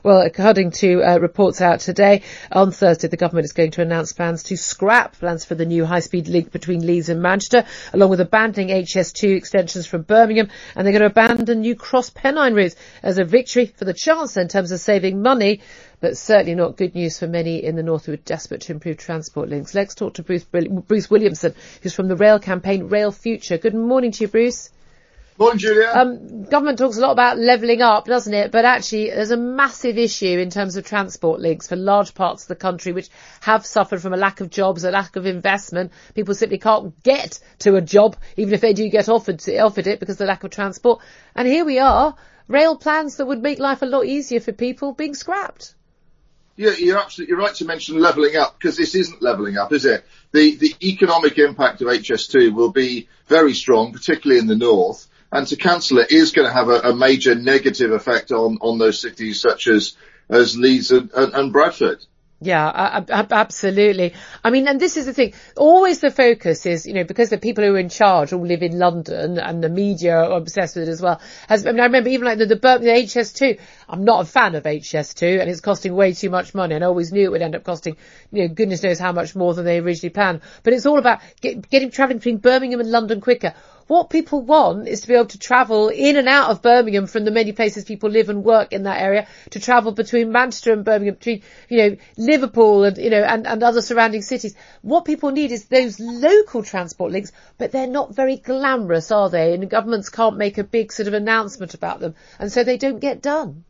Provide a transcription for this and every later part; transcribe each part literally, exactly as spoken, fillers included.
Well, according to uh, reports out today, on Thursday, the government is going to announce plans to scrap plans for the new high-speed link between Leeds and Manchester, along with abandoning H S two extensions from Birmingham, and they're going to abandon new Cross-Pennine routes as a victory for the Chancellor in terms of saving money, but certainly not good news for many in the north who are desperate to improve transport links. Let's talk to Bruce, Bruce Williamson, who's from the rail campaign Rail Future. Good morning to you, Bruce. Morning, Julia. Um, government talks a lot about levelling up, doesn't it? But actually, there's a massive issue in terms of transport links for large parts of the country which have suffered from a lack of jobs, a lack of investment. People simply can't get to a job, even if they do get offered offered it because of the lack of transport. And here we are, rail plans that would make life a lot easier for people being scrapped. Yeah, you're absolutely right to mention levelling up, because this isn't levelling up, is it? The, the economic impact of H S two will be very strong, particularly in the north. And to cancel it is going to have a, a major negative effect on, on those cities such as, as Leeds and, and, and Bradford. Yeah, I, I, absolutely. I mean, and this is the thing. Always the focus is, you know, because the people who are in charge all live in London and the media are obsessed with it as well. As, I mean, I remember even like the, the, the H S two. I'm not a fan of H S two and it's costing way too much money. And I always knew it would end up costing, you know, goodness knows how much more than they originally planned. But it's all about get, getting travelling between Birmingham and London quicker. What people want is to be able to travel in and out of Birmingham from the many places people live and work in that area, to travel between Manchester and Birmingham, between, you know, Liverpool and, you know, and, and other surrounding cities. What people need is those local transport links, but they're not very glamorous, are they? And governments can't make a big sort of announcement about them. And so they don't get done.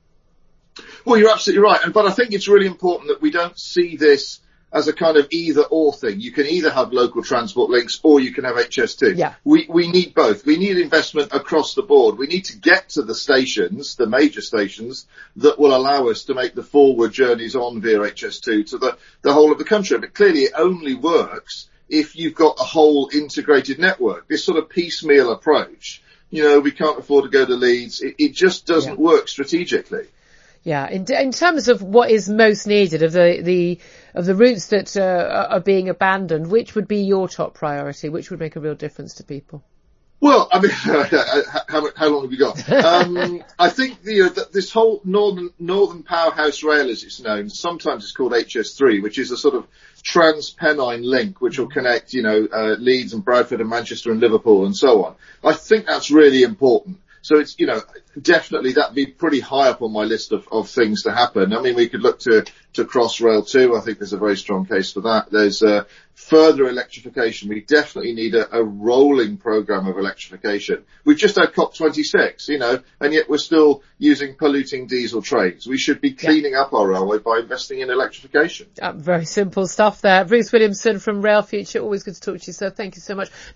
Well, you're absolutely right. But I think it's really important that we don't see this as a kind of either or thing. You can either have local transport links or you can have H S two. Yeah. We, we need both. We need investment across the board. We need to get to the stations, the major stations, that will allow us to make the forward journeys on via H S two to the, the whole of the country. But clearly it only works if you've got a whole integrated network. This sort of piecemeal approach, you know, we can't afford to go to Leeds. It, it just doesn't yeah. work strategically. Yeah, in, in terms of what is most needed of the, the of the routes that uh, are being abandoned, which would be your top priority? Which would make a real difference to people? Well, I mean, how, how long have you got? Um, I think the, uh, this whole Northern Northern Powerhouse Rail, as it's known, sometimes it's called H S three, which is a sort of trans-Pennine link, which will connect, you know, uh, Leeds and Bradford and Manchester and Liverpool and so on. I think that's really important. So it's, you know, definitely that'd be pretty high up on my list of, of things to happen. I mean, we could look to, to Crossrail too. I think there's a very strong case for that. There's uh, further electrification. We definitely need a, a rolling program of electrification. We've just had COP twenty-six, you know, and yet we're still using polluting diesel trains. We should be cleaning yeah. up our railway by investing in electrification. Uh, very simple stuff there. Bruce Williamson from Rail Future. Always good to talk to you, sir. Thank you so much.